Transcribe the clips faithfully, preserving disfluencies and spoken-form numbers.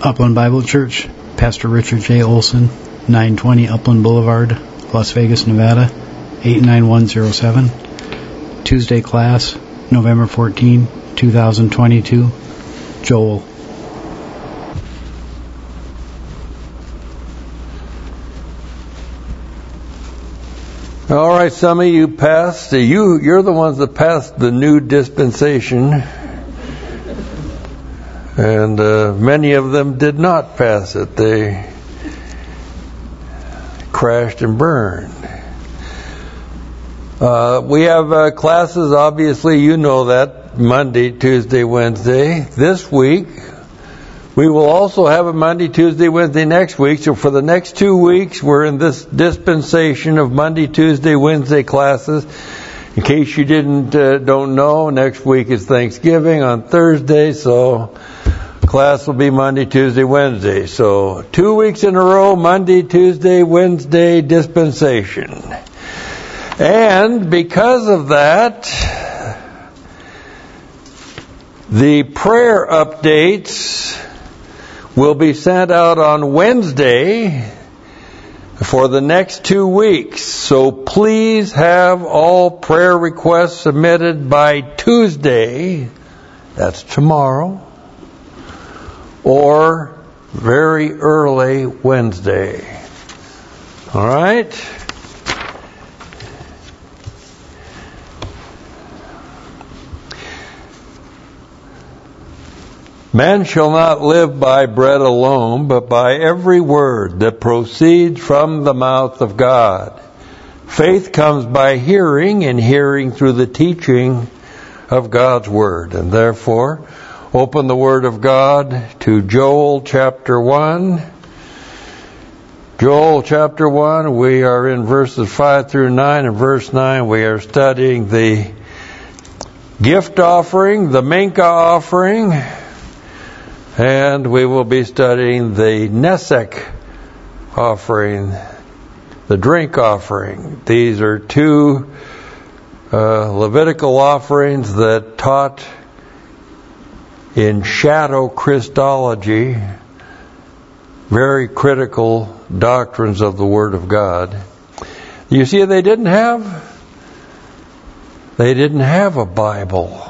Upland Bible Church, Pastor Richard J. Olson, nine twenty Upland Boulevard, Las Vegas, Nevada, eight nine one zero seven. Tuesday class, November fourteenth, twenty twenty-two. Joel. All right, some of you passed. You, you're the ones that passed the new dispensation. And uh, many of them did not pass it. They crashed and burned. Uh, we have uh, classes, obviously, you know that, Monday, Tuesday, Wednesday. This week, we will also have a Monday, Tuesday, Wednesday next week. So for the next two weeks, we're in this dispensation of Monday, Tuesday, Wednesday classes. In case you didn't uh, don't know, next week is Thanksgiving on Thursday, so class will be Monday, Tuesday, Wednesday. So two weeks in a row, Monday, Tuesday, Wednesday dispensation. And because of that, the prayer updates will be sent out on Wednesday for the next two weeks. So please have all prayer requests submitted by Tuesday, that's tomorrow, or very early Wednesday. All right? Man shall not live by bread alone, but by every word that proceeds from the mouth of God. Faith comes by hearing, and hearing through the teaching of God's Word. And therefore, open the Word of God to Joel chapter one. Joel chapter one, we are in verses five through nine. In verse nine, we are studying the gift offering, the Mincha offering, and we will be studying the Nesek offering, the drink offering. These are two uh, Levitical offerings that taught in shadow Christology very critical doctrines of the Word of God. You see, they didn't have they didn't have a Bible.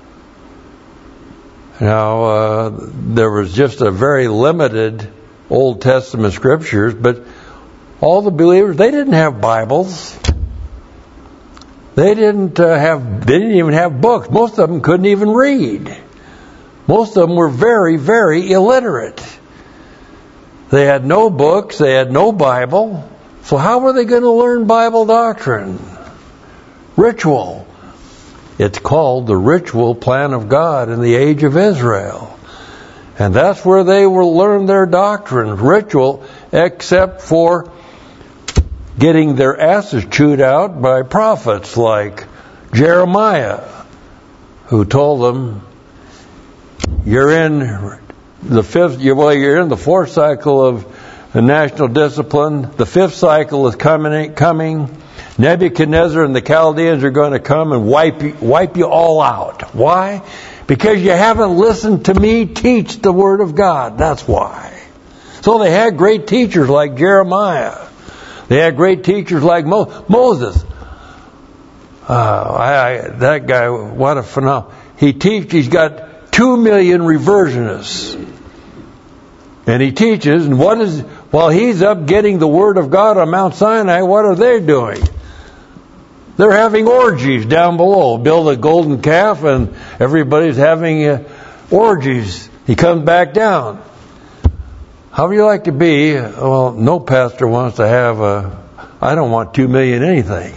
Now, uh, there was just a very limited Old Testament scriptures, but all the believers, they didn't have Bibles. They didn't uh, have, they didn't even have books. Most of them couldn't even read. Most of them were very, very illiterate. They had no books, they had no Bible. So how were they going to learn Bible doctrine? Ritual. It's called the ritual plan of God in the age of Israel. And that's where they will learn their doctrine, ritual, except for getting their asses chewed out by prophets like Jeremiah, who told them, you're in the fifth, well, you're in the fourth cycle of the national discipline. The fifth cycle is coming, coming. Nebuchadnezzar and the Chaldeans are going to come and wipe you, wipe you all out. Why? Because you haven't listened to me teach the Word of God. That's why. So they had great teachers like Jeremiah. They had great teachers like Mo- Moses. Uh, I, I, that guy, what a phenomenon. He teaches, he's got two million reversionists. And he teaches, and what is, while he's up getting the Word of God on Mount Sinai, what are they doing? They're having orgies down below. Build a golden calf and everybody's having uh, orgies. He comes back down. How would you like to be? Well, no pastor wants to have a, I don't want two million anything.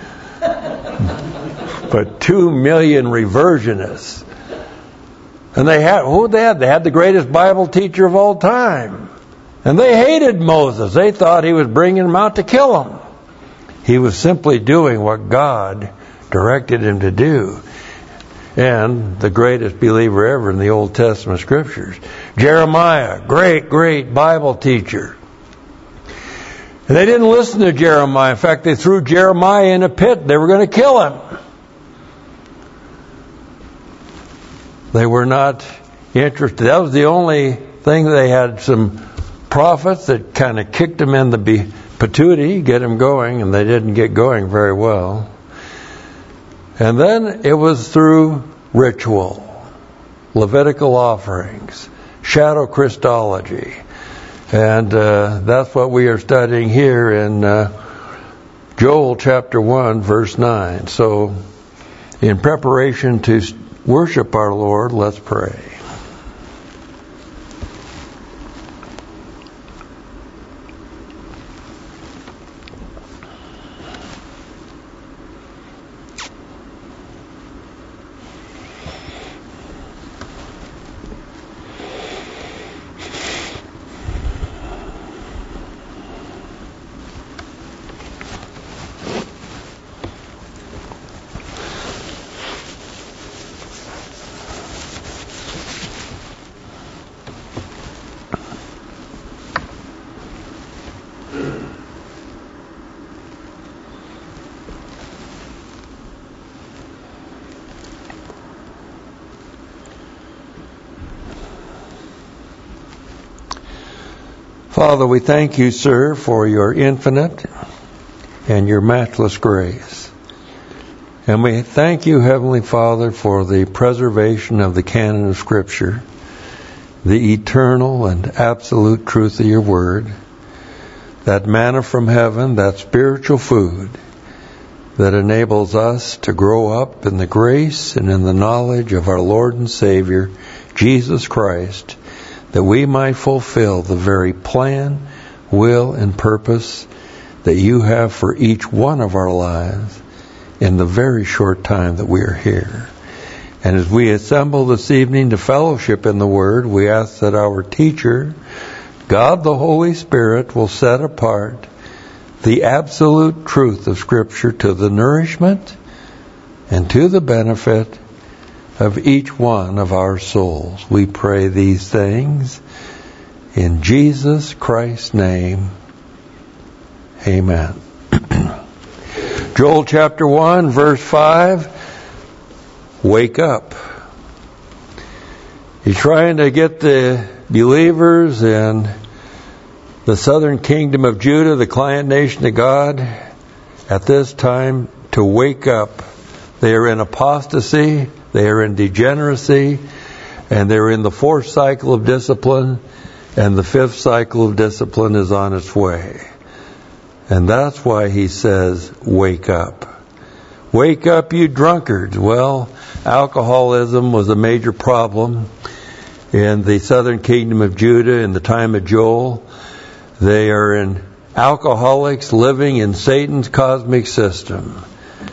But two million reversionists. And they had, who they had? They had the greatest Bible teacher of all time. And they hated Moses. They thought he was bringing them out to kill him. He was simply doing what God directed him to do. And the greatest believer ever in the Old Testament scriptures. Jeremiah, great, great Bible teacher. And they didn't listen to Jeremiah. In fact, they threw Jeremiah in a pit. They were going to kill him. They were not interested. That was the only thing. They had some prophets that kind of kicked them in the patootie, get them going, and they didn't get going very well. And then it was through ritual, Levitical offerings, shadow Christology. And uh, that's what we are studying here in uh, Joel chapter one, verse nine. So, in preparation to worship our Lord, let's pray. Father, we thank you, sir, for your infinite and your matchless grace. And we thank you, Heavenly Father, for the preservation of the canon of Scripture, the eternal and absolute truth of your word, that manna from heaven, that spiritual food that enables us to grow up in the grace and in the knowledge of our Lord and Savior, Jesus Christ, that we might fulfill the very plan, will, and purpose that you have for each one of our lives in the very short time that we are here. And as we assemble this evening to fellowship in the Word, we ask that our teacher, God the Holy Spirit, will set apart the absolute truth of Scripture to the nourishment and to the benefit of each one of our souls. We pray these things in Jesus Christ's name. Amen. Joel chapter one, verse five. Wake up. He's trying to get the believers in the southern kingdom of Judah, the client nation of God, at this time to wake up. They are in apostasy. They are in degeneracy, and they're in the fourth cycle of discipline, and the fifth cycle of discipline is on its way. And that's why he says, wake up. Wake up, you drunkards. Well, alcoholism was a major problem in the southern kingdom of Judah in the time of Joel. They are in alcoholics living in Satan's cosmic system.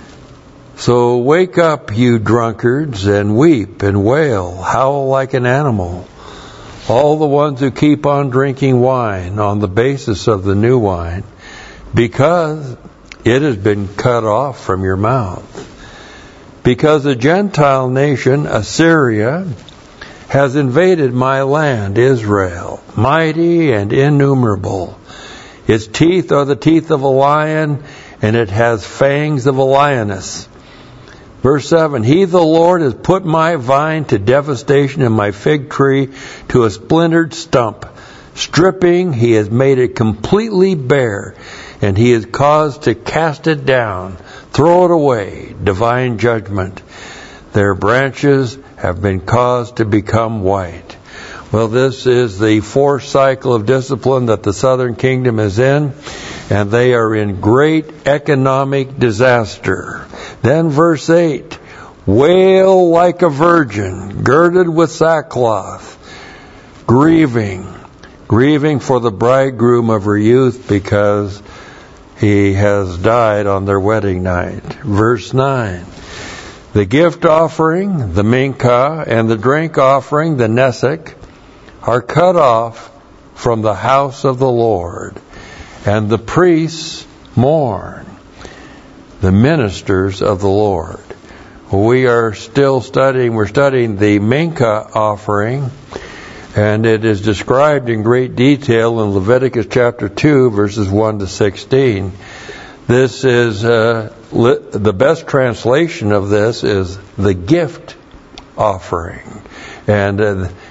So wake up, you drunkards, and weep and wail, howl like an animal. All the ones who keep on drinking wine on the basis of the new wine, because it has been cut off from your mouth. Because a Gentile nation, Assyria, has invaded my land, Israel, mighty and innumerable. Its teeth are the teeth of a lion, and it has fangs of a lioness. Verse seven, He, the Lord, has put my vine to devastation and my fig tree to a splintered stump. Stripping, He has made it completely bare, and He has caused to cast it down, throw it away, divine judgment. Their branches have been caused to become white. Well, this is the fourth cycle of discipline that the southern kingdom is in, and they are in great economic disaster. Then verse eight, wail like a virgin, girded with sackcloth, grieving, grieving for the bridegroom of her youth because he has died on their wedding night. Verse nine, the gift offering, the mincha, and the drink offering, the nesek, are cut off from the house of the Lord, and the priests mourn, the ministers of the Lord. We are still studying, we're studying the mincha offering, and it is described in great detail in Leviticus chapter two, verses one to sixteen. This is, uh, li- the best translation of this is the gift offering. And uh,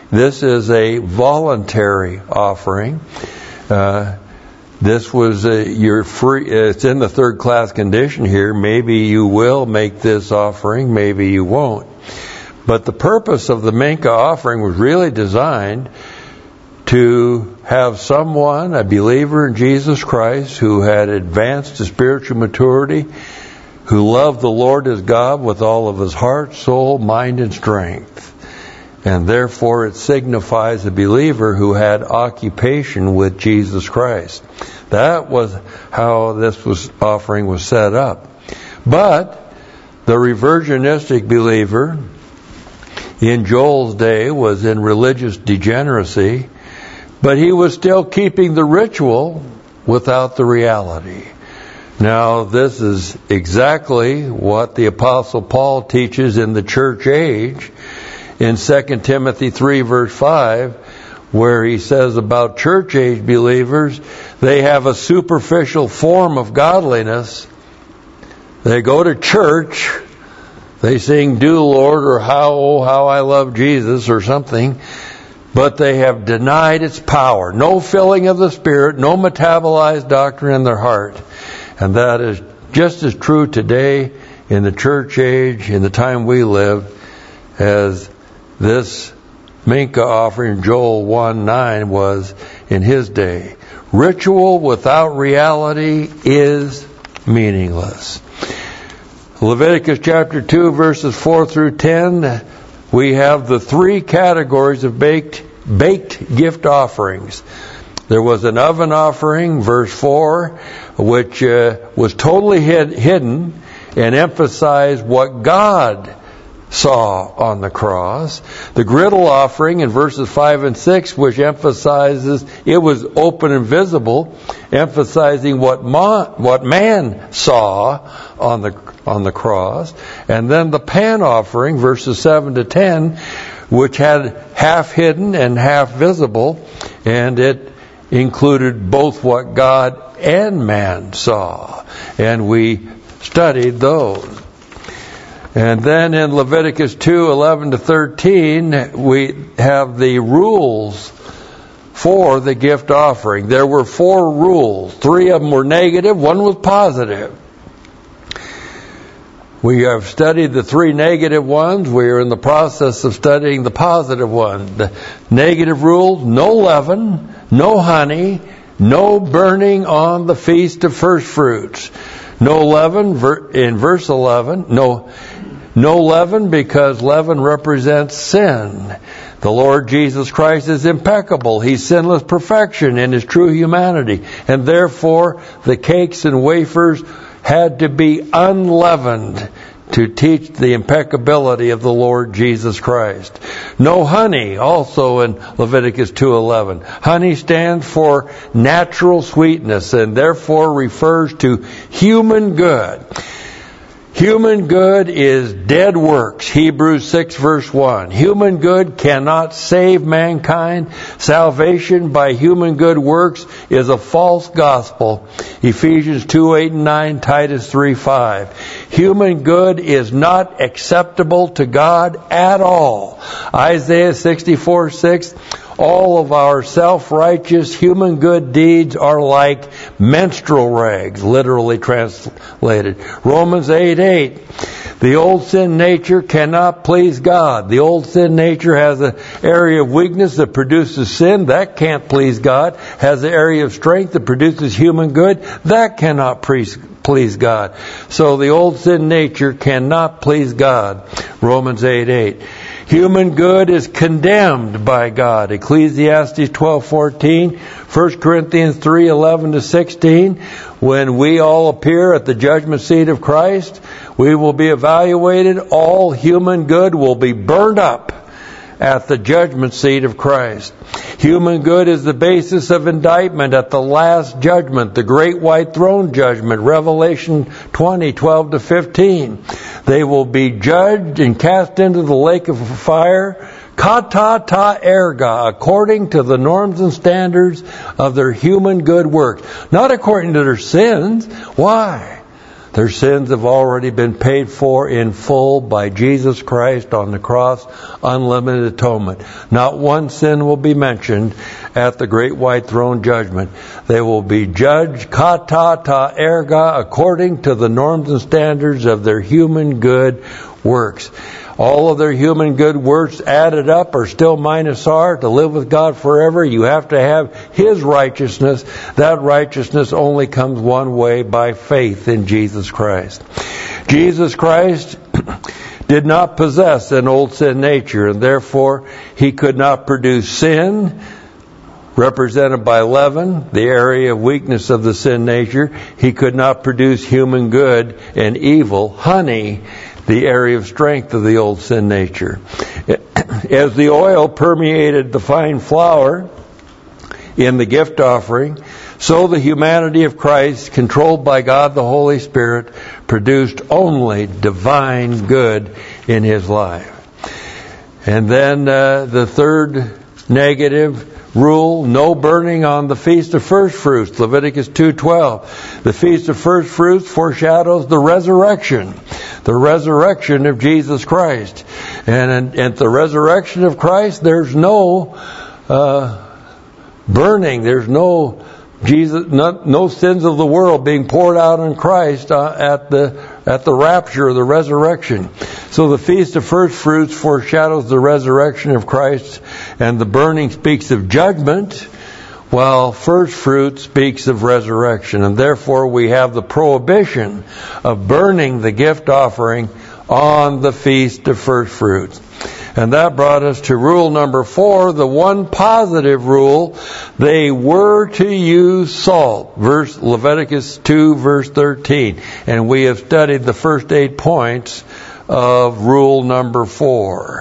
This is a voluntary offering. Uh, this was a, you're free. It's in the third class condition here. Maybe you will make this offering. Maybe you won't. But the purpose of the Mincha offering was really designed to have someone, a believer in Jesus Christ, who had advanced to spiritual maturity, who loved the Lord his God with all of his heart, soul, mind, and strength. And therefore it signifies a believer who had occupation with Jesus Christ. That was how this was offering was set up. But the reversionistic believer in Joel's day was in religious degeneracy, but he was still keeping the ritual without the reality. Now, this is exactly what the Apostle Paul teaches in the church age in Second Timothy three, verse five, where he says about church age believers, they have a superficial form of godliness. They go to church, they sing "Do Lord" or "How, oh, how I love Jesus" or something, but they have denied its power. No filling of the Spirit, no metabolized doctrine in their heart. And that is just as true today in the church age, in the time we live, as this Mincha offering, Joel one nine, was in his day. Ritual without reality is meaningless. Leviticus chapter two, verses four through ten, we have the three categories of baked, baked gift offerings. There was an oven offering, verse four, which uh, was totally hid, hidden and emphasized what God saw on the cross. The griddle offering in verses five and six, which emphasizes it was open and visible, emphasizing what ma- what man saw on the on the cross. And then the pan offering, verses seven to ten, which had half hidden and half visible, and it included both what God and man saw. And we studied those. And then in Leviticus two eleven to thirteen, we have the rules for the gift offering. There were four rules. Three of them were negative, one was positive. We have studied the three negative ones. We are in the process of studying the positive one. The negative rules: no leaven, no honey, no burning on the feast of first fruits. No leaven in verse eleven. No, no leaven, because leaven represents sin. The Lord Jesus Christ is impeccable. He's sinless perfection in his true humanity. And therefore, the cakes and wafers had to be unleavened to teach the impeccability of the Lord Jesus Christ. No honey, also in Leviticus two eleven. Honey stands for natural sweetness and therefore refers to human good. Human good is dead works. Hebrews six verse one. Human good cannot save mankind. Salvation by human good works is a false gospel. Ephesians two eight and nine, Titus three five. Human good is not acceptable to God at all. Isaiah sixty-four six. All of our self-righteous human good deeds are like menstrual rags, literally translated. Romans eight eight. The old sin nature cannot please God. The old sin nature has an area of weakness that produces sin. That can't please God. Has an area of strength that produces human good. That cannot please God. So the old sin nature cannot please God. Romans eight eight. Human good is condemned by God. Ecclesiastes twelve fourteen, First Corinthians three eleven to sixteen. When we all appear at the judgment seat of Christ, we will be evaluated. All human good will be burned up at the judgment seat of Christ. Human good is the basis of indictment at the last judgment, the great white throne judgment, Revelation twenty twelve to fifteen. They will be judged and cast into the lake of fire, kata ta erga, according to the norms and standards of their human good works. Not according to their sins. Why? Their sins have already been paid for in full by Jesus Christ on the cross, unlimited atonement. Not one sin will be mentioned at the great white throne judgment. They will be judged kata ta erga according to the norms and standards of their human good works. All of their human good works added up are still minus R. To live with God forever, you have to have His righteousness. That righteousness only comes one way, by faith in Jesus Christ. Jesus Christ did not possess an old sin nature, and therefore He could not produce sin, represented by leaven, the area of weakness of the sin nature. He could not produce human good and evil, honey, the area of strength of the old sin nature. As the oil permeated the fine flour in the gift offering, so the humanity of Christ, controlled by God the Holy Spirit, produced only divine good in His life. And then uh, the third negative rule, no burning on the Feast of First Fruits, Leviticus two twelve. The Feast of First Fruits foreshadows the resurrection, the resurrection of Jesus Christ. And at the resurrection of Christ, there's no uh, burning, there's no Jesus, no, no sins of the world being poured out on Christ uh, at the at the rapture or the resurrection. So the Feast of First Fruits foreshadows the resurrection of Christ, and the burning speaks of judgment, while First Fruits speaks of resurrection. And therefore we have the prohibition of burning the gift offering on the Feast of First Fruits. And that brought us to rule number four, the one positive rule. They were to use salt. Verse Leviticus two, verse thirteen. And we have studied the first eight points of rule number four.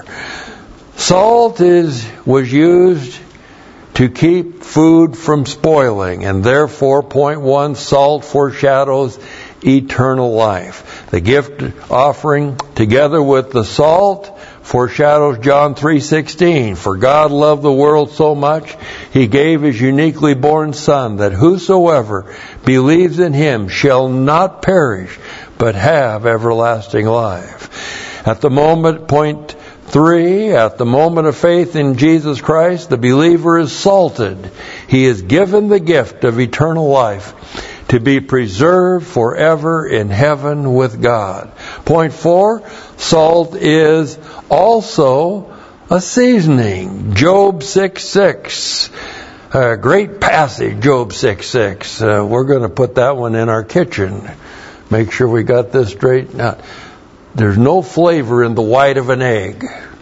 Salt is was used to keep food from spoiling, and therefore, point one, salt foreshadows eternal life. The gift offering, together with the salt, foreshadows John three sixteen. For God loved the world so much, He gave His uniquely born Son, that whosoever believes in Him shall not perish, but have everlasting life. At the moment, point three, at the moment of faith in Jesus Christ, the believer is salted. He is given the gift of eternal life, to be preserved forever in heaven with God. Point four, salt is also a seasoning. Job six six. A great passage, Job six six. Uh, we're going to put that one in our kitchen. Make sure we got this straight. Now, there's no flavor in the white of an egg.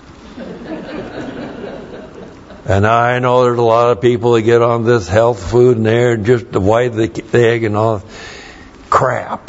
And I know there's a lot of people that get on this health food and they're just the white of the egg and all crap.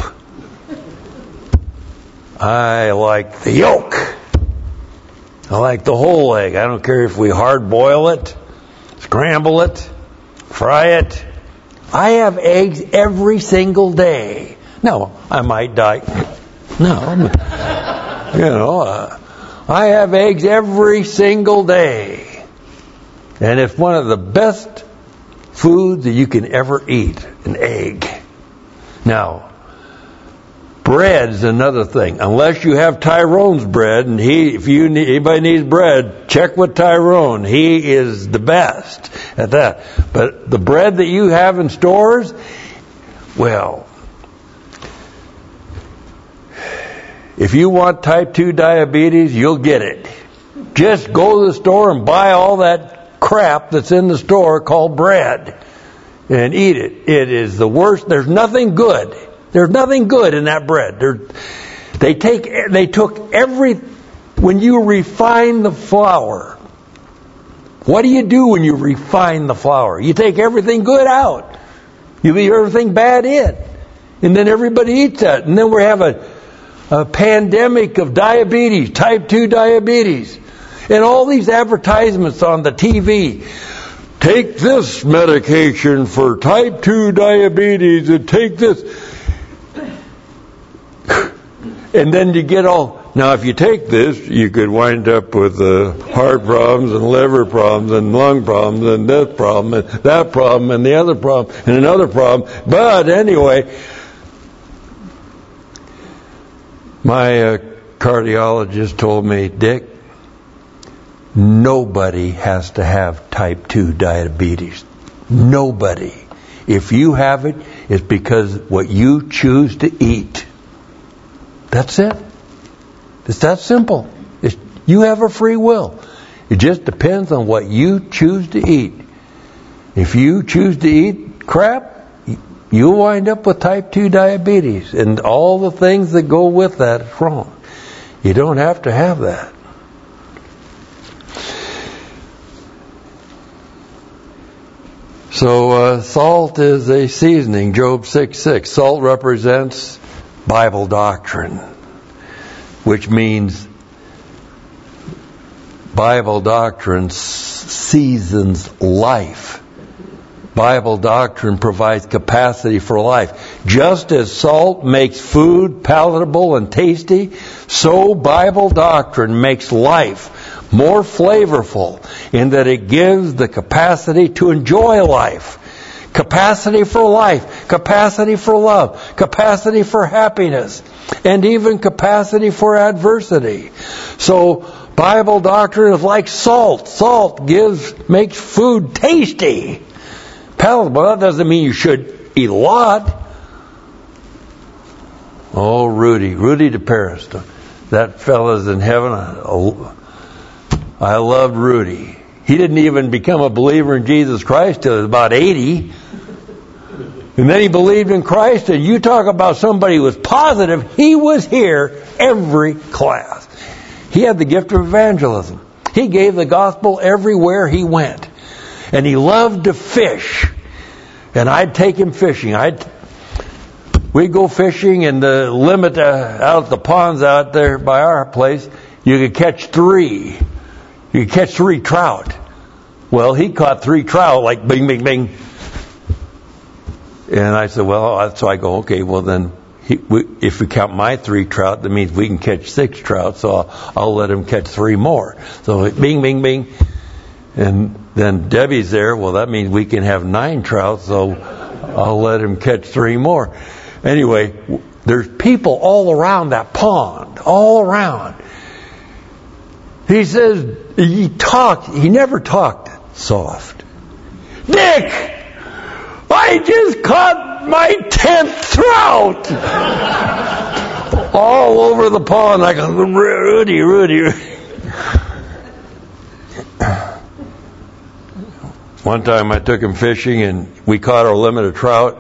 I like the yolk. I like the whole egg. I don't care if we hard boil it, scramble it, fry it. I have eggs every single day. No, I might die. No, you know, uh, I have eggs every single day. And it's one of the best foods that you can ever eat, an egg. Now, bread's another thing. Unless you have Tyrone's bread, and he, if you need, anybody needs bread, check with Tyrone. He is the best at that. But the bread that you have in stores, well, if you want type two diabetes, you'll get it. Just go to the store and buy all that crap that's in the store called bread and eat it. It is the worst. There's nothing good. There's nothing good in that bread. They're, they take, they took every, when you refine the flour, what do you do when you refine the flour? You take everything good out. You leave everything bad in. And then everybody eats that. And then we have a, a pandemic of diabetes, type two diabetes. And all these advertisements on the T V. Take this medication for type two diabetes and take this. And then you get all, now if you take this, you could wind up with uh, heart problems and liver problems and lung problems and this problem and that problem and the other problem and another problem. But anyway, My uh, cardiologist told me, Dick, nobody has to have type two diabetes. Nobody. If you have it, it's because what you choose to eat. That's it. It's that simple. It's, you have a free will. It just depends on what you choose to eat. If you choose to eat crap, you'll wind up with type two diabetes. And all the things that go with that is wrong. You don't have to have that. So uh, salt is a seasoning, Job six six. Salt represents Bible doctrine, which means Bible doctrine seasons life. Bible doctrine provides capacity for life. Just as salt makes food palatable and tasty, so Bible doctrine makes life more flavorful in that it gives the capacity to enjoy life. Capacity for life, capacity for love, capacity for happiness, and even capacity for adversity. So Bible doctrine is like salt. Salt gives, makes food tasty, palatable. That doesn't mean you should eat a lot. Oh, Rudy, Rudy DeParis, that fella's in heaven. I loved Rudy. He didn't even become a believer in Jesus Christ till he was about eighty. And then he believed in Christ, and you talk about somebody who was positive. He was here every class. He had the gift of evangelism. He gave the gospel everywhere he went. And he loved to fish. And I'd take him fishing. I'd We'd go fishing, and the limit uh, out at the ponds out there by our place, you could catch three. You could catch three trout. Well, he caught three trout, like bing, bing, bing. And I said, well, so I go, okay, well then, he, we, if we count my three trout, that means we can catch six trout, so I'll, I'll let him catch three more. So bing, bing, bing. And then Debbie's there, well, that means we can have nine trout, so I'll let him catch three more. Anyway, there's people all around that pond, all around. He says, he talked, he never talked soft. Dick! I just caught my tenth trout! All over the pond. I go, Rudy, Rudy. One time I took him fishing and we caught our limit of trout.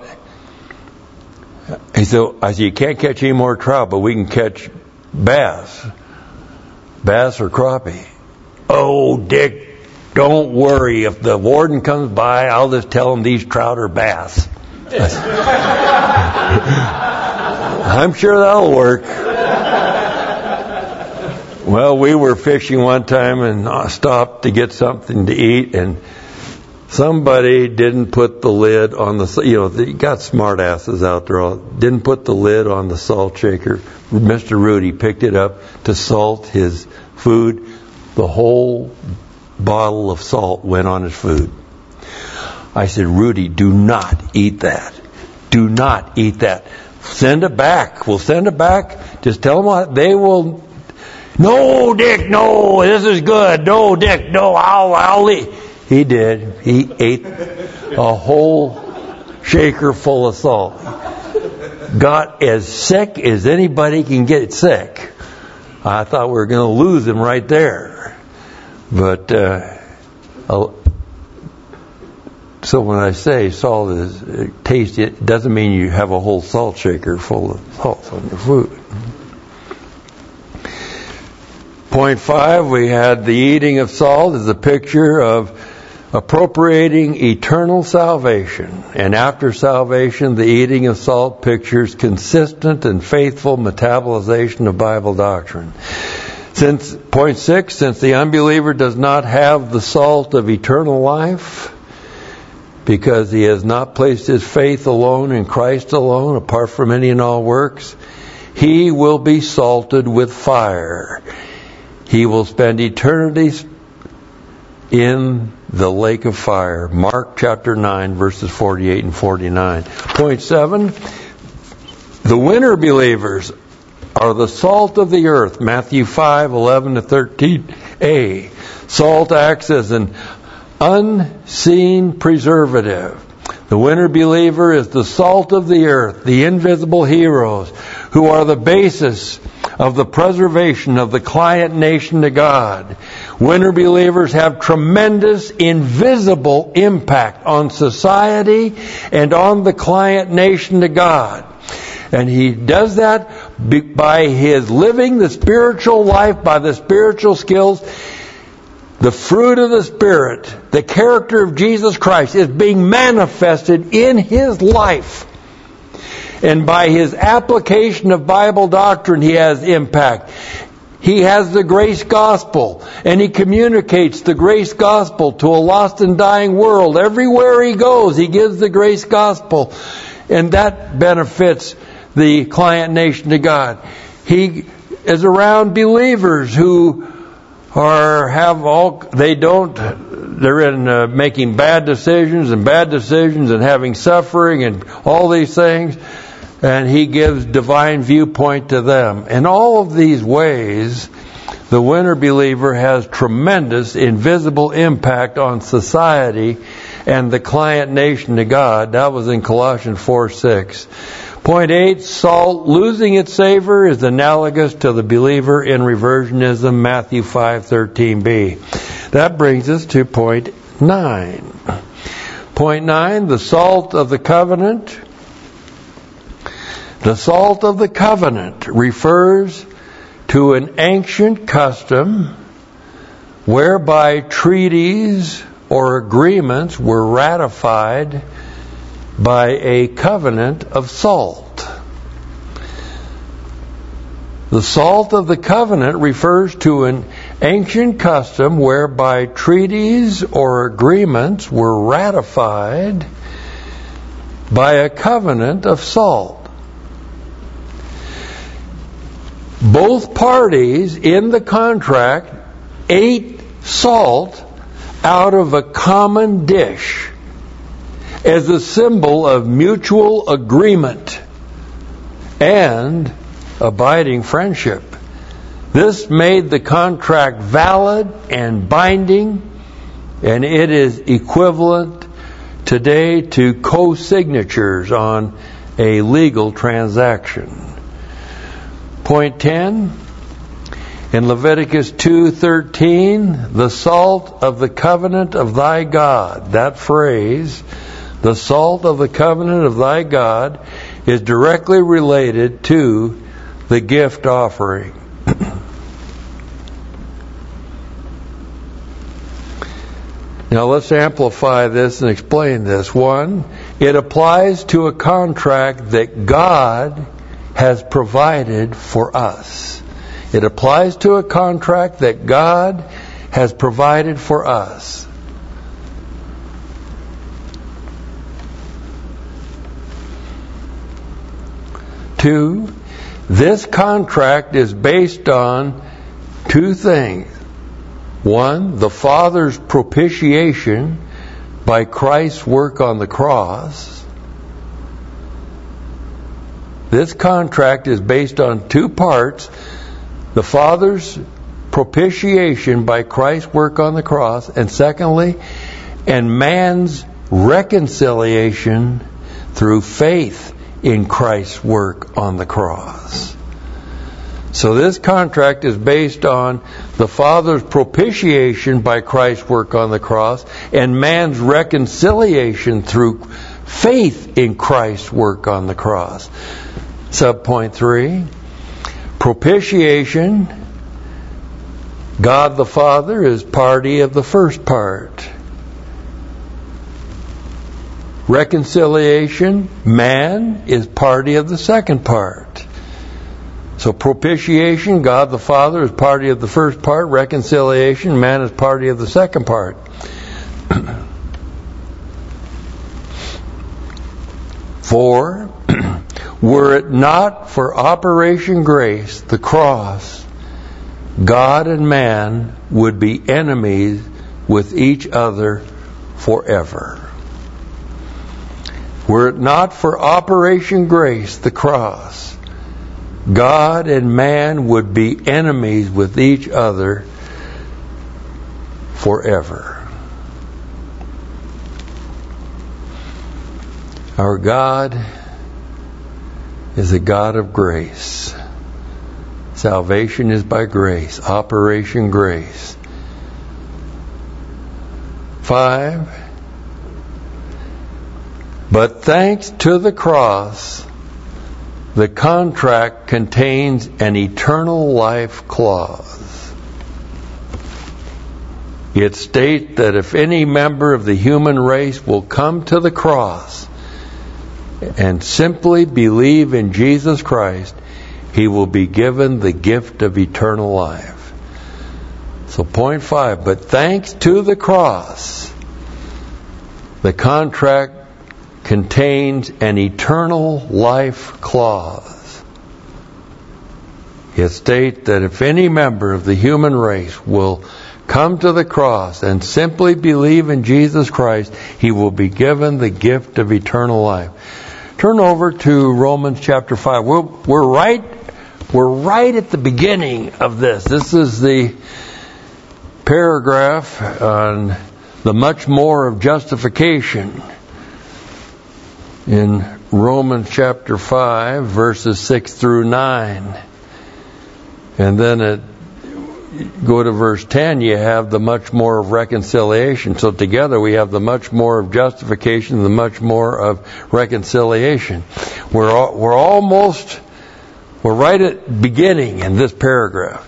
He said, I said, you can't catch any more trout, but we can catch bass. Bass or crappie. Oh, Dick, don't worry. If the warden comes by, I'll just tell him these trout are bass. I'm sure that'll work. Well, we were fishing one time and stopped to get something to eat, and somebody didn't put the lid on the, you know, you got smart asses out there, didn't put the lid on the salt shaker. Mister Rudy picked it up to salt his food. The whole bottle of salt went on his food. I said, Rudy, do not eat that. Do not eat that. Send it back. We'll send it back. Just tell them what they will. No, Dick, no, this is good. No, Dick, no, I'll, I'll eat. He did. He ate a whole shaker full of salt. Got as sick as anybody can get sick. I thought we were going to lose him right there. But, uh, so when I say salt is uh, tasty, it doesn't mean you have a whole salt shaker full of salt on your food. Point five, we had the eating of salt is a picture of appropriating eternal salvation. And after salvation, the eating of salt pictures consistent and faithful metabolization of Bible doctrine. Since point six, since the unbeliever does not have the salt of eternal life, because he has not placed his faith alone in Christ alone, apart from any and all works, he will be salted with fire. He will spend eternity in the lake of fire. Mark chapter nine, verses forty-eight and forty-nine. Point seven, the winter believers are the salt of the earth, Matthew five, eleven to thirteen a. Salt acts as an unseen preservative. The winter believer is the salt of the earth, the invisible heroes who are the basis of the preservation of the client nation to God. Winter believers have tremendous invisible impact on society and on the client nation to God. And he does that by his living the spiritual life, by the spiritual skills. The fruit of the Spirit, the character of Jesus Christ, is being manifested in his life. And by his application of Bible doctrine, he has impact. He has the grace gospel, and he communicates the grace gospel to a lost and dying world. Everywhere he goes, he gives the grace gospel, and that benefits the client nation to God. He is around believers who or have all, they don't, they're in uh, making bad decisions and bad decisions and having suffering and all these things, and he gives divine viewpoint to them. In all of these ways, the winter believer has tremendous invisible impact on society and the client nation to God. That was in Colossians four six. Point eight, salt losing its savor is analogous to the believer in reversionism, Matthew five thirteen b. That brings us to point nine. Point nine, the salt of the covenant. The salt of the covenant refers to an ancient custom whereby treaties or agreements were ratified by a covenant of salt. The salt of the covenant refers to an ancient custom whereby treaties or agreements were ratified by a covenant of salt. Both parties in the contract ate salt out of a common dish as a symbol of mutual agreement and abiding friendship. This made the contract valid and binding, and it is equivalent today to co-signatures on a legal transaction. Point ten, in Leviticus two thirteen, the salt of the covenant of thy God, that phrase, the salt of the covenant of thy God, is directly related to the gift offering. Now let's amplify this and explain this. One, it applies to a contract that God has provided for us. It applies to a contract that God has provided for us. Two, this contract is based on two things. One, the Father's propitiation by Christ's work on the cross. This contract is based on two parts. The Father's propitiation by Christ's work on the cross, and secondly, and man's reconciliation through faith in Christ's work on the cross. So this contract is based on the Father's propitiation by Christ's work on the cross and man's reconciliation through faith in Christ's work on the cross. Subpoint three, propitiation, God the Father is party of the first part. Reconciliation, man is party of the second part. So propitiation, God the Father is party of the first part. Reconciliation, man is party of the second part. Four, were it not for Operation Grace, the cross, God and man would be enemies with each other forever. Were it not for Operation Grace, the cross, God and man would be enemies with each other forever. Our God is a God of grace. Salvation is by grace. Operation Grace. Five. But thanks to the cross, the contract contains an eternal life clause. It states that if any member of the human race will come to the cross and simply believe in Jesus Christ, he will be given the gift of eternal life. So point five, but thanks to the cross, the contract contains an eternal life clause. It states that if any member of the human race will come to the cross and simply believe in Jesus Christ, he will be given the gift of eternal life. Turn over to Romans chapter five. We're, we're right, we're right at the beginning of this. This is the paragraph on the much more of justification in Romans chapter five, verses six through nine. And then at go to verse ten, you have the much more of reconciliation. So together we have the much more of justification, the much more of reconciliation. We're all, we're almost, we're right at beginning in this paragraph.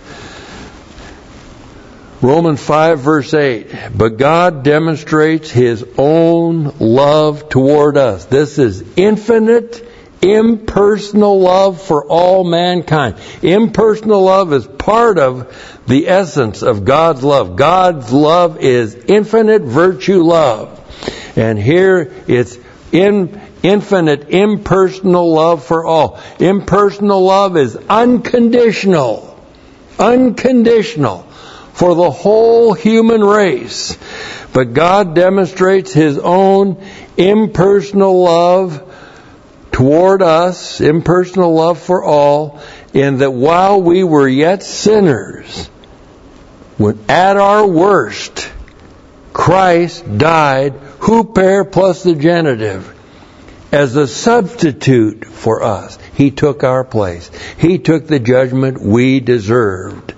Romans five verse eight, but God demonstrates His own love toward us. This is infinite, impersonal love for all mankind. Impersonal love is part of the essence of God's love. God's love is infinite virtue love. And here it's in infinite impersonal love for all. Impersonal love is unconditional. Unconditional for the whole human race. But God demonstrates His own impersonal love toward us, impersonal love for all, in that while we were yet sinners, when at our worst, Christ died, huper plus the genitive, as a substitute for us. He took our place. He took the judgment we deserved.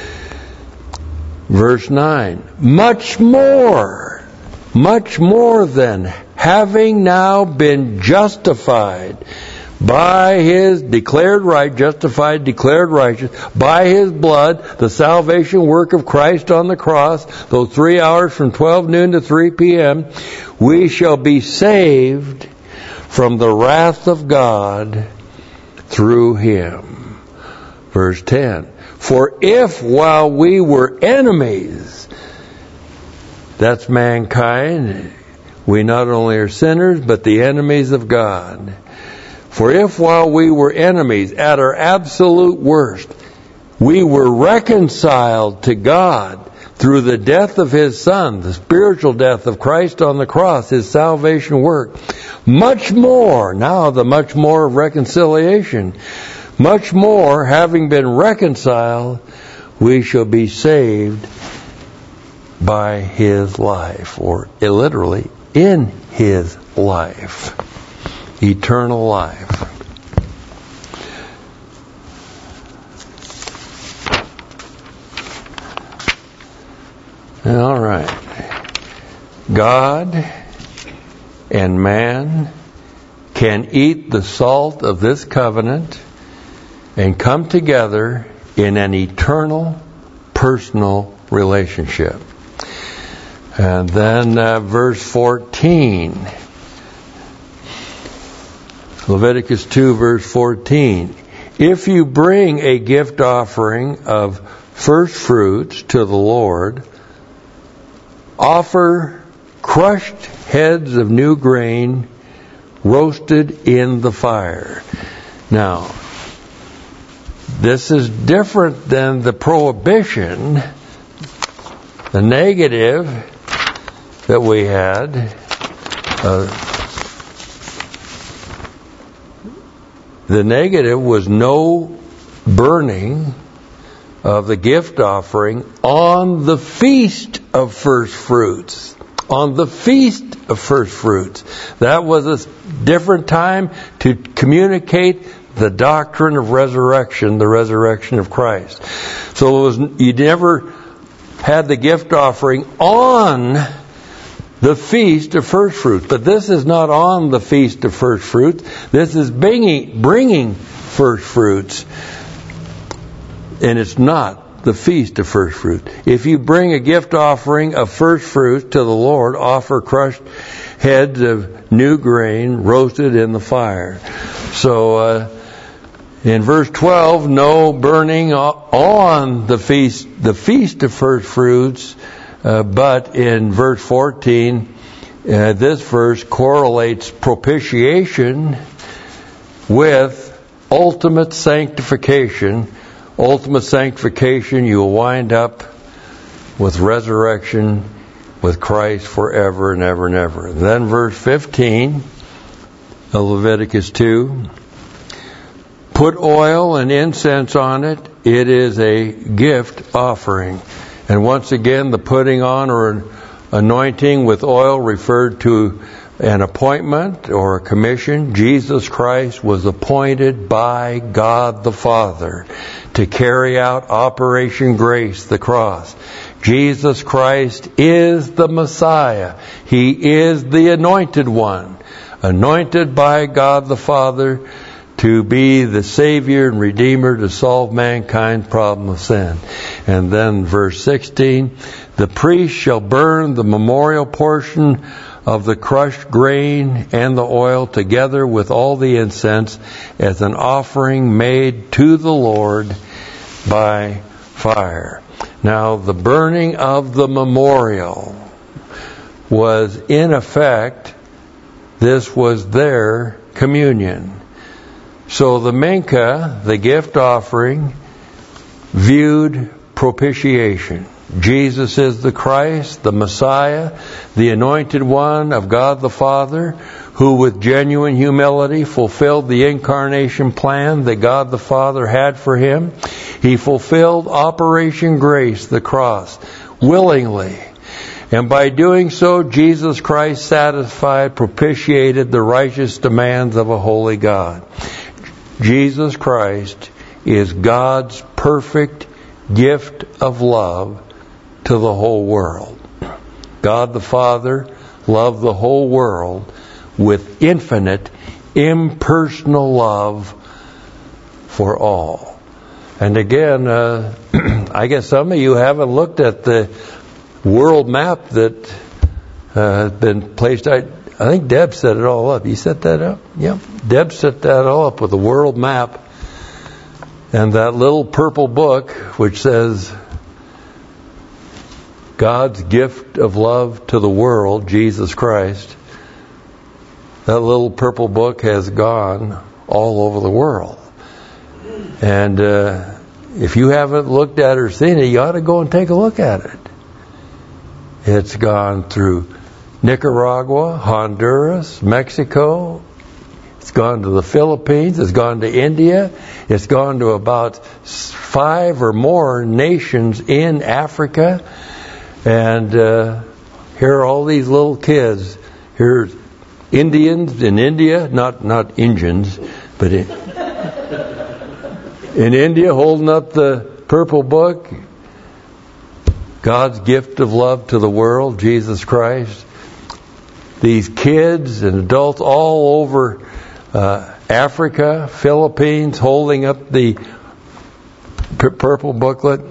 Verse nine, much more, much more than having now been justified by His declared right, justified, declared righteous, by His blood, the salvation work of Christ on the cross, those three hours from twelve noon to three p.m., we shall be saved from the wrath of God through Him. Verse ten, for if while we were enemies, that's mankind, we not only are sinners, but the enemies of God. For if while we were enemies, at our absolute worst, we were reconciled to God through the death of His Son, the spiritual death of Christ on the cross, His salvation work, much more, now the much more of reconciliation, much more, having been reconciled, we shall be saved by His life, or literally, in His life. Eternal life. All right. God and man can eat the salt of this covenant and come together in an eternal, personal relationship. And then uh, verse fourteen. Leviticus two verse fourteen. If you bring a gift offering of first fruits to the Lord, offer crushed heads of new grain roasted in the fire. Now, this is different than the prohibition, the negative that we had. Uh, The negative was no burning of the gift offering on the feast of first fruits. On the feast of first fruits. That was a different time to communicate the doctrine of resurrection, the resurrection of Christ. So it was, you never had the gift offering on the feast of first fruits. But this is not on the feast of first fruits. This is bringing, bringing first fruits. And it's not the feast of first fruit. If you bring a gift offering of first fruits to the Lord, offer crushed heads of new grain roasted in the fire. So uh, in verse twelve, no burning on the feast, the feast of first fruits. Uh, but in verse fourteen, uh, this verse correlates propitiation with ultimate sanctification. Ultimate sanctification, you will wind up with resurrection with Christ forever and ever and ever. And then verse fifteen of Leviticus two, put oil and incense on it. It is a gift offering. And once again, the putting on or anointing with oil referred to an appointment or a commission. Jesus Christ was appointed by God the Father to carry out Operation Grace, the cross. Jesus Christ is the Messiah. He is the anointed one, anointed by God the Father to be the Savior and Redeemer to solve mankind's problem of sin. And then verse sixteen, the priest shall burn the memorial portion of the crushed grain and the oil together with all the incense as an offering made to the Lord by fire. Now, the burning of the memorial was in effect, this was their communion. So the Mincha, the gift offering, viewed propitiation. Jesus is the Christ, the Messiah, the anointed one of God the Father, who with genuine humility fulfilled the incarnation plan that God the Father had for him. He fulfilled Operation Grace, the cross, willingly. And by doing so, Jesus Christ satisfied, propitiated the righteous demands of a holy God. Jesus Christ is God's perfect gift of love to the whole world. God the Father loved the whole world with infinite, impersonal love for all. And again, uh, I guess some of you haven't looked at the world map that uh, has been placed. I, I think Deb set it all up. You set that up? Yep. Deb set that all up with a world map and that little purple book which says God's gift of love to the world, Jesus Christ. That little purple book has gone all over the world. And uh, if you haven't looked at it or seen it, you ought to go and take a look at it. It's gone through Nicaragua, Honduras, Mexico. It's gone to the Philippines. It's gone to India. It's gone to about five or more nations in Africa. And uh, here are all these little kids. Here's Indians in India, not not Indians, but in, in India, holding up the purple book. God's gift of love to the world, Jesus Christ. These kids and adults all over uh, Africa, Philippines, holding up the p- purple booklet.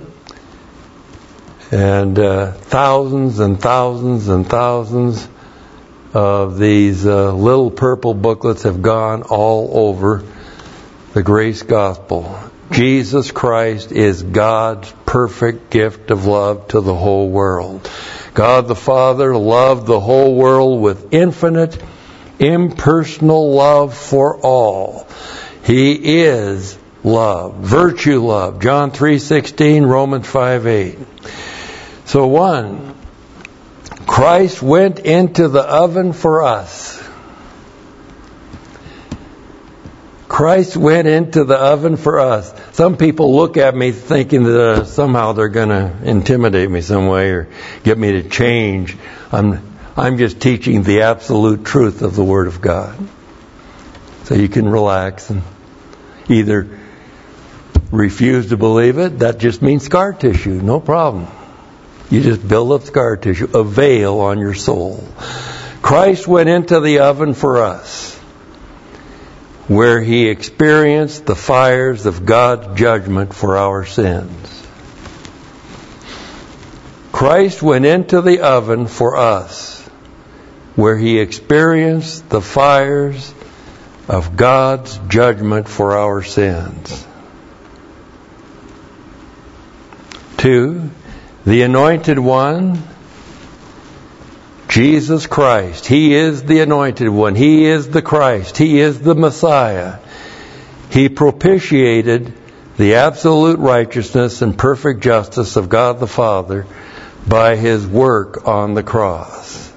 And uh, thousands and thousands and thousands of these uh, little purple booklets have gone all over the grace gospel. Jesus Christ is God's perfect gift of love to the whole world. God the Father loved the whole world with infinite, impersonal love for all. He is love, virtue love. John three sixteen, Romans five eight. So one, Christ went into the oven for us. Christ went into the oven for us. Some people look at me thinking that uh, somehow they're going to intimidate me some way or get me to change. I'm, I'm just teaching the absolute truth of the Word of God. So you can relax and either refuse to believe it. That just means scar tissue. No problem. You just build up scar tissue, a veil on your soul. Christ went into the oven for us, where He experienced the fires of God's judgment for our sins. Christ went into the oven for us, where He experienced the fires of God's judgment for our sins. Two, the Anointed One, Jesus Christ. He is the Anointed One. He is the Christ. He is the Messiah. He propitiated the absolute righteousness and perfect justice of God the Father by His work on the cross.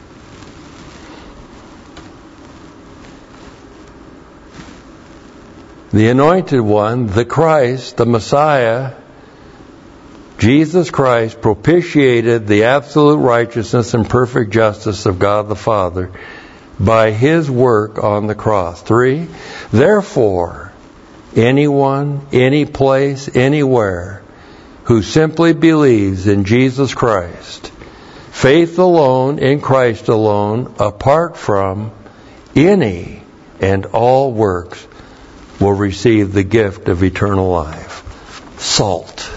The Anointed One, the Christ, the Messiah, Jesus Christ propitiated the absolute righteousness and perfect justice of God the Father by His work on the cross. Three, therefore, anyone, any place, anywhere, who simply believes in Jesus Christ, faith alone in Christ alone, apart from any and all works, will receive the gift of eternal life. Salt.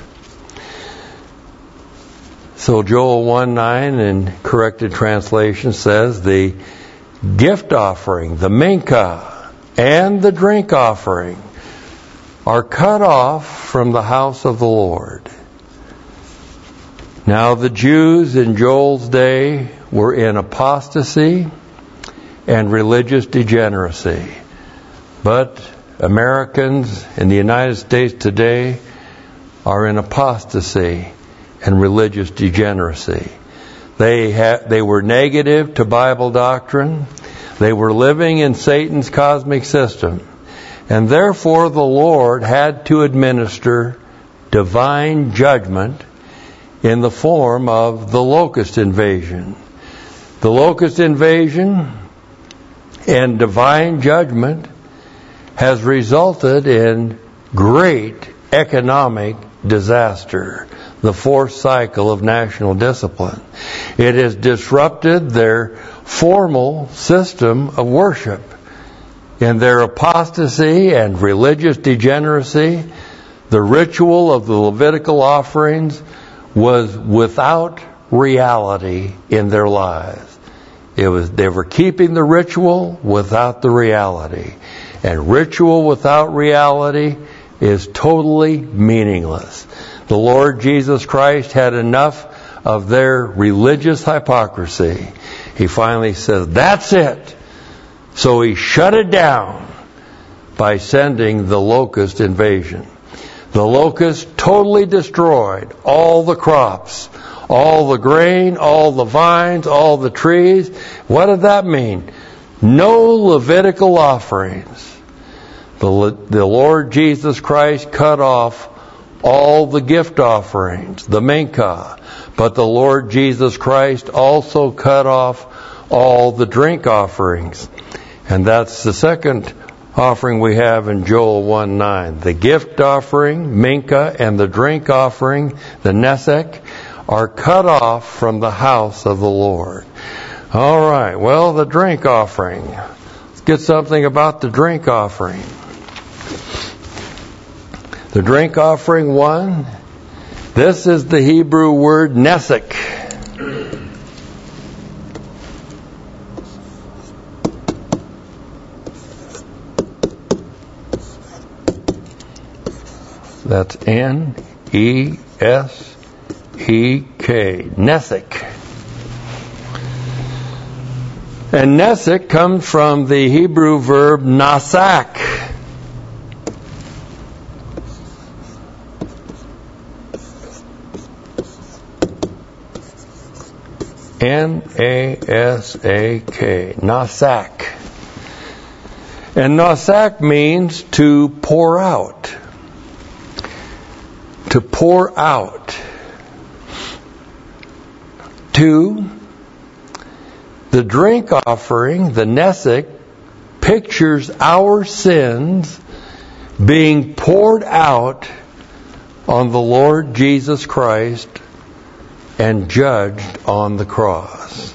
So Joel one nine in corrected translation says the gift offering, the mincha, and the drink offering are cut off from the house of the Lord. Now the Jews in Joel's day were in apostasy and religious degeneracy. But Americans in the United States today are in apostasy and religious degeneracy. They ha- they were negative to Bible doctrine. They were living in Satan's cosmic system. And therefore the Lord had to administer divine judgment in the form of the locust invasion. The locust invasion and divine judgment has resulted in great economic disaster, the fourth cycle of national discipline. It has disrupted their formal system of worship. In their apostasy and religious degeneracy, the ritual of the Levitical offerings was without reality in their lives. It was they were keeping the ritual without the reality. And ritual without reality is totally meaningless. The Lord Jesus Christ had enough of their religious hypocrisy. He finally says, that's it. So He shut it down by sending the locust invasion. The locust totally destroyed all the crops, all the grain, all the vines, all the trees. What did that mean? No Levitical offerings. The, the Lord Jesus Christ cut off all the gift offerings, the mincha. But the Lord Jesus Christ also cut off all the drink offerings. And that's the second offering we have in Joel one nine. The gift offering, mincha, and the drink offering, the nesek, are cut off from the house of the Lord. All right, well, the drink offering. Let's get something about the drink offering. The drink offering one, this is the Hebrew word nesek. That's N E S E K, nesek. And nesek comes from the Hebrew verb nasak. N A S A K, nasak. And nosak means to pour out. To pour out. Two, the drink offering, the nesek, pictures our sins being poured out on the Lord Jesus Christ and judged on the cross.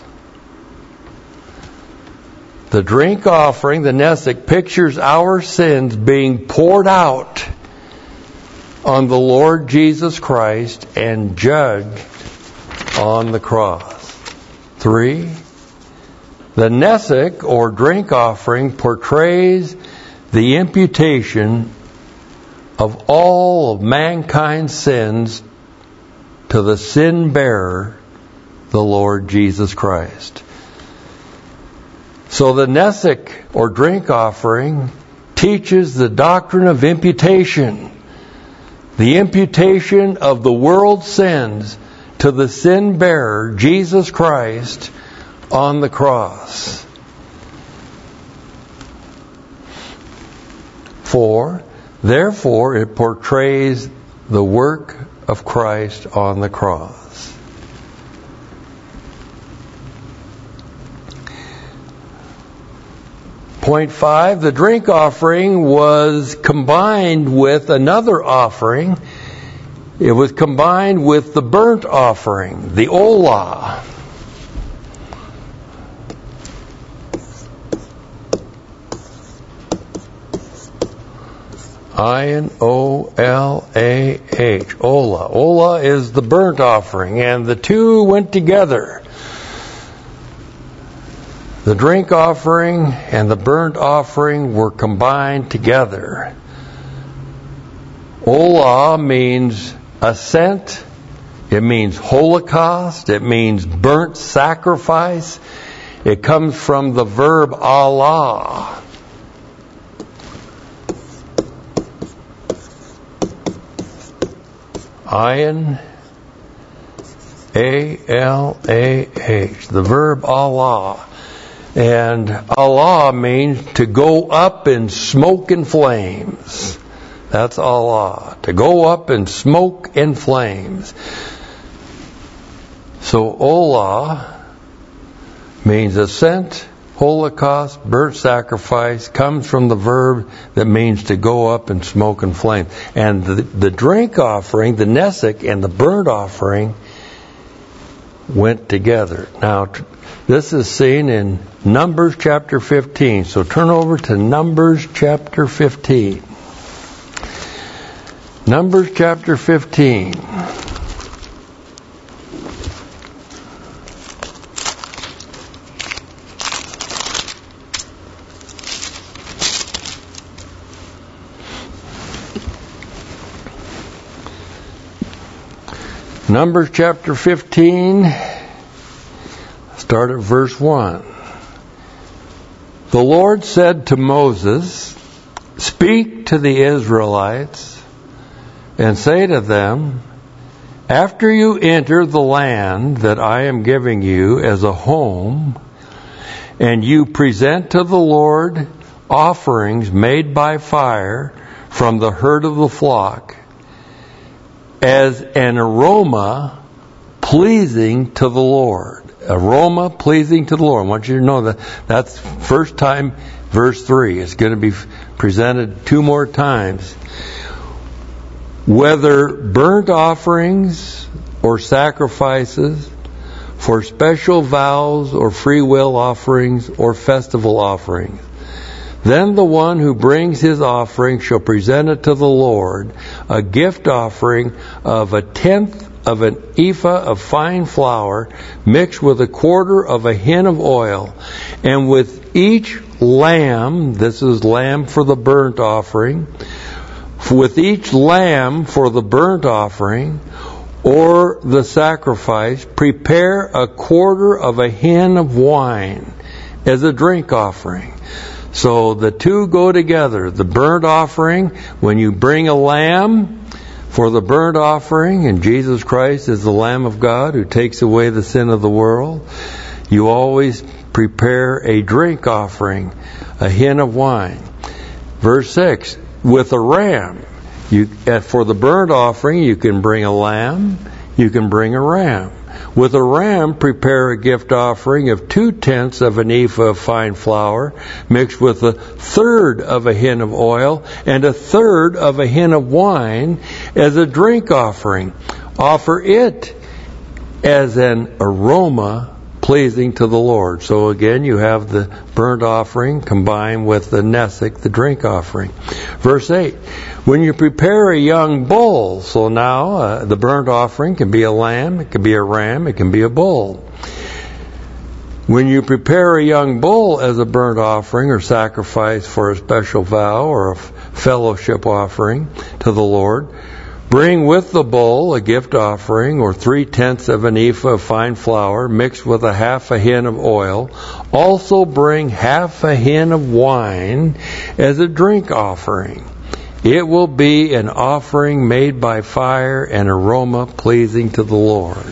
The drink offering, the nesek, pictures our sins being poured out on the Lord Jesus Christ and judged on the cross. Three, the nesek, or drink offering, portrays the imputation of all of mankind's sins to the sin bearer, the Lord Jesus Christ. So the nesek, or drink offering, teaches the doctrine of imputation. The imputation of the world's sins to the sin bearer, Jesus Christ, on the cross. Four, therefore it portrays the work of Christ on the cross. Point five, the drink offering was combined with another offering. It was combined with the burnt offering, the olah. I N O L A H. Olah. Olah is the burnt offering, and the two went together. The drink offering and the burnt offering were combined together. Olah means assent. It means holocaust. It means burnt sacrifice. It comes from the verb Allah. Ayin, A L A H, the verb Allah. And Allah means to go up in smoke and flames. That's Allah. To go up in smoke and flames. So olah means assent, holocaust, burnt sacrifice, comes from the verb that means to go up in smoke and flame. And the, the drink offering, the nesek, and the burnt offering went together. Now, this is seen in Numbers chapter fifteen. So turn over to Numbers chapter fifteen. Numbers chapter fifteen. Numbers chapter fifteen, start at verse one. The Lord said to Moses, "Speak to the Israelites and say to them, after you enter the land that I am giving you as a home, and you present to the Lord offerings made by fire from the herd of the flock, as an aroma pleasing to the Lord." Aroma pleasing to the Lord. I want you to know that that's first time, verse three. It's going to be presented two more times. Whether burnt offerings or sacrifices, for special vows or free will offerings or festival offerings. Then the one who brings his offering shall present it to the Lord, a gift offering of a tenth of an ephah of fine flour mixed with a quarter of a hin of oil. And with each lamb, this is lamb for the burnt offering, with each lamb for the burnt offering or the sacrifice, prepare a quarter of a hin of wine as a drink offering. So the two go together. The burnt offering, when you bring a lamb for the burnt offering, and Jesus Christ is the Lamb of God who takes away the sin of the world, you always prepare a drink offering, a hin of wine. Verse six, with a ram. You, for the burnt offering, you can bring a lamb, you can bring a ram. With a ram, prepare a gift offering of two-tenths of an ephah of fine flour, mixed with a third of a hin of oil, and a third of a hin of wine as a drink offering. Offer it as an aroma pleasing to the Lord. So again, you have the burnt offering combined with the nesek, the drink offering. Verse eight, when you prepare a young bull, so now uh, the burnt offering can be a lamb, it can be a ram, it can be a bull. When you prepare a young bull as a burnt offering or sacrifice for a special vow or a fellowship offering to the Lord, bring with the bull a gift offering, or three-tenths of an ephah of fine flour, mixed with a half a hin of oil. Also bring half a hin of wine as a drink offering. It will be an offering made by fire, an aroma pleasing to the Lord.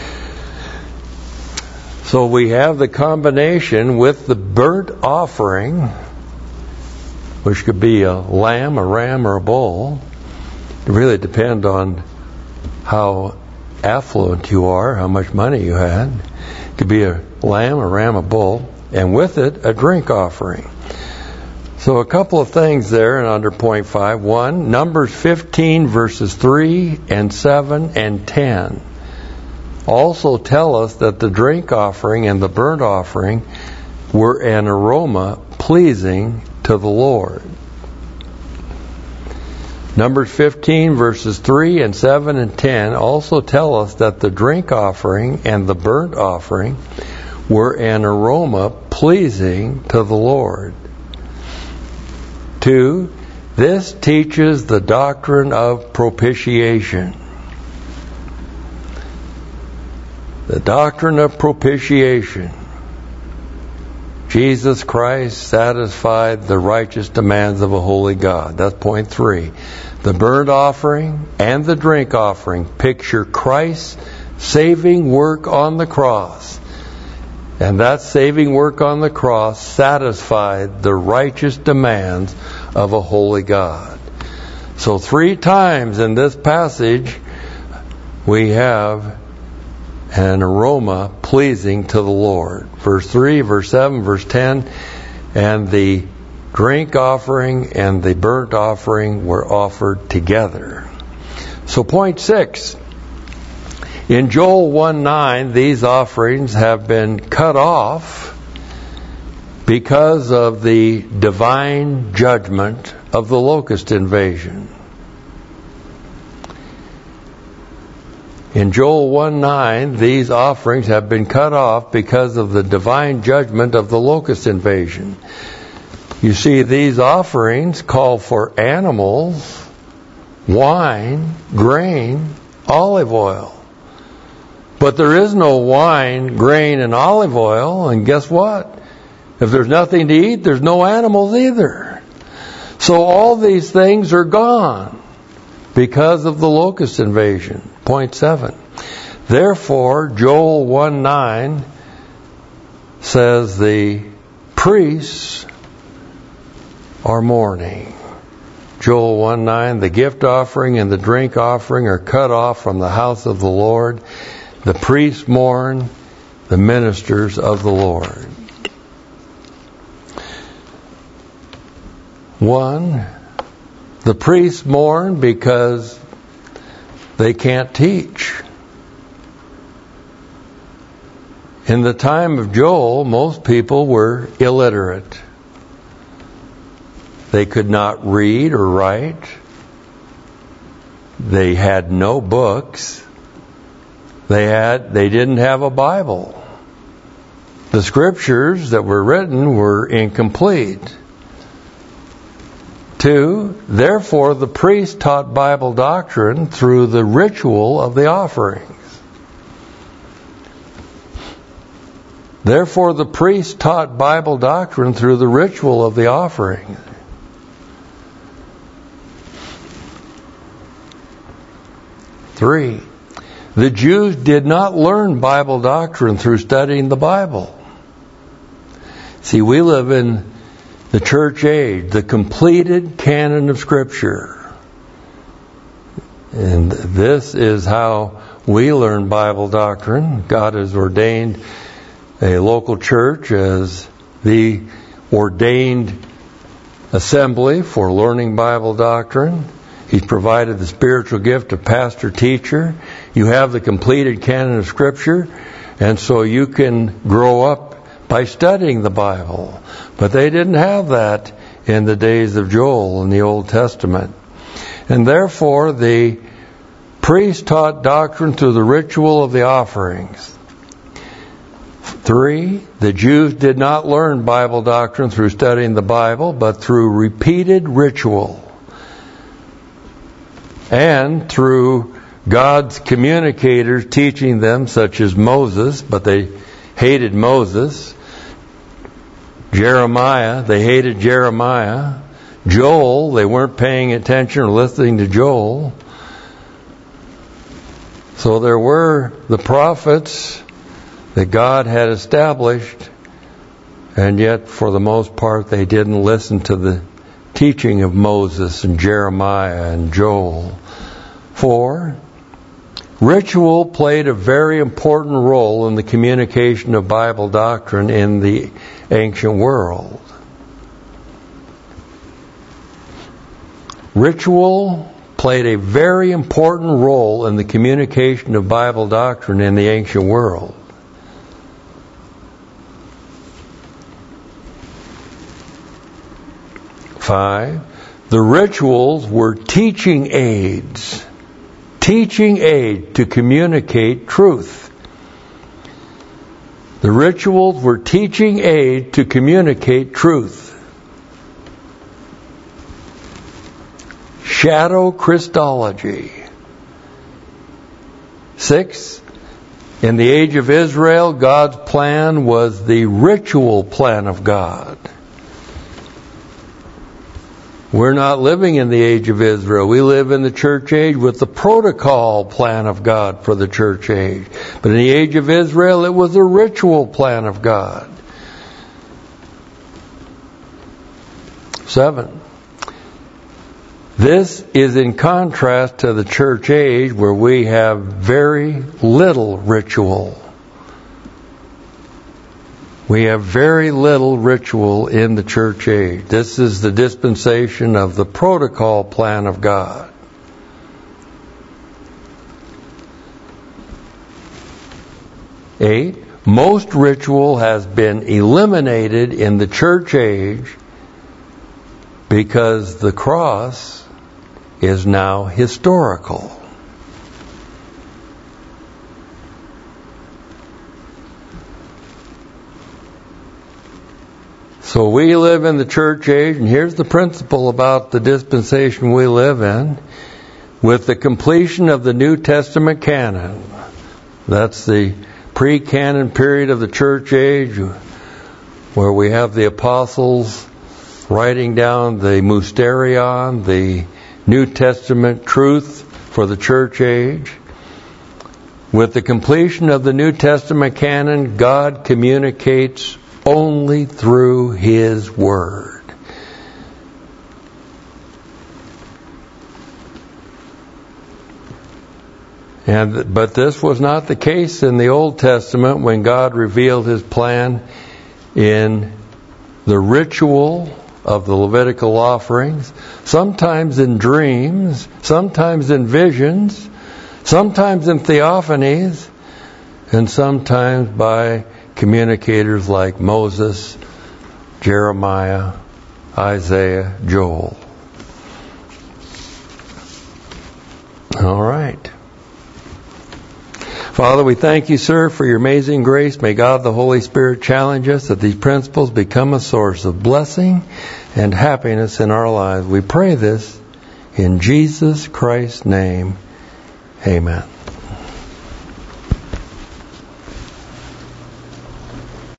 So we have the combination with the burnt offering, which could be a lamb, a ram, or a bull. It really depends on how affluent you are, how much money you had. It could be a lamb, a ram, a bull, and with it, a drink offering. So a couple of things there and under point five. One, Numbers fifteen, verses three and seven and ten also tell us that the drink offering and the burnt offering were an aroma pleasing to the Lord. Numbers fifteen, verses three and seven and ten also tell us that the drink offering and the burnt offering were an aroma pleasing to the Lord. Two, this teaches the doctrine of propitiation. The doctrine of propitiation. Jesus Christ satisfied the righteous demands of a holy God. That's point three. The burnt offering and the drink offering picture Christ's saving work on the cross. And that saving work on the cross satisfied the righteous demands of a holy God. So three times in this passage we have an aroma pleasing to the Lord. Verse three, verse seven, verse ten, and the drink offering and the burnt offering were offered together. So point six, in Joel one nine, these offerings have been cut off because of the divine judgment of the locust invasion. In Joel one nine, these offerings have been cut off because of the divine judgment of the locust invasion. You see, these offerings call for animals, wine, grain, olive oil. But there is no wine, grain, and olive oil, and guess what? If there's nothing to eat, there's no animals either. So all these things are gone because of the locust invasion. Point seven. Therefore, Joel one nine says the priests are mourning. Joel one nine, the gift offering and the drink offering are cut off from the house of the Lord. The priests mourn, the ministers of the Lord. One, the priests mourn because they can't teach. In the time of Joel, most people were illiterate. They could not read or write. They had no books. They had, they didn't have a Bible. The scriptures that were written were incomplete. Two, therefore the priest taught Bible doctrine through the ritual of the offerings. Therefore the priest taught Bible doctrine through the ritual of the offerings. Three, the Jews did not learn Bible doctrine through studying the Bible. See, we live in the church age, the completed canon of Scripture. And this is how we learn Bible doctrine. God has ordained a local church as the ordained assembly for learning Bible doctrine. He's provided the spiritual gift of pastor-teacher. You have the completed canon of Scripture, and so you can grow up by studying the Bible. But they didn't have that in the days of Joel in the Old Testament. And therefore, the priest taught doctrine through the ritual of the offerings. Three, the Jews did not learn Bible doctrine through studying the Bible, but through repeated ritual. And through God's communicators teaching them, such as Moses, but they hated Moses. Jeremiah, they hated Jeremiah. Joel, they weren't paying attention or listening to Joel. So there were the prophets that God had established, and yet for the most part they didn't listen to the teaching of Moses and Jeremiah and Joel. Four, ritual played a very important role in the communication of Bible doctrine in the ancient world. Ritual played a very important role in the communication of Bible doctrine in the ancient world. Five, the rituals were teaching aids, teaching aid to communicate truth. The rituals were teaching aid to communicate truth. Shadow Christology. Six, in the age of Israel, God's plan was the ritual plan of God. We're not living in the age of Israel. We live in the church age with the protocol plan of God for the church age. But in the age of Israel, it was a ritual plan of God. Seven. This is in contrast to the church age where we have very little ritual. We have very little ritual in the church age. This is the dispensation of the protocol plan of God. Eight, most ritual has been eliminated in the church age because the cross is now historical. So we live in the church age, and here's the principle about the dispensation we live in. With the completion of the New Testament canon, that's the pre-canon period of the church age, where we have the apostles writing down the Mysterion, the New Testament truth for the church age. With the completion of the New Testament canon, God communicates only through His Word. And but this was not the case in the Old Testament when God revealed His plan in the ritual of the Levitical offerings, sometimes in dreams, sometimes in visions, sometimes in theophanies, and sometimes by communicators like Moses, Jeremiah, Isaiah, Joel. All right. Father, we thank you, sir, for your amazing grace. May God the Holy Spirit challenge us that these principles become a source of blessing and happiness in our lives. We pray this in Jesus Christ's name. Amen.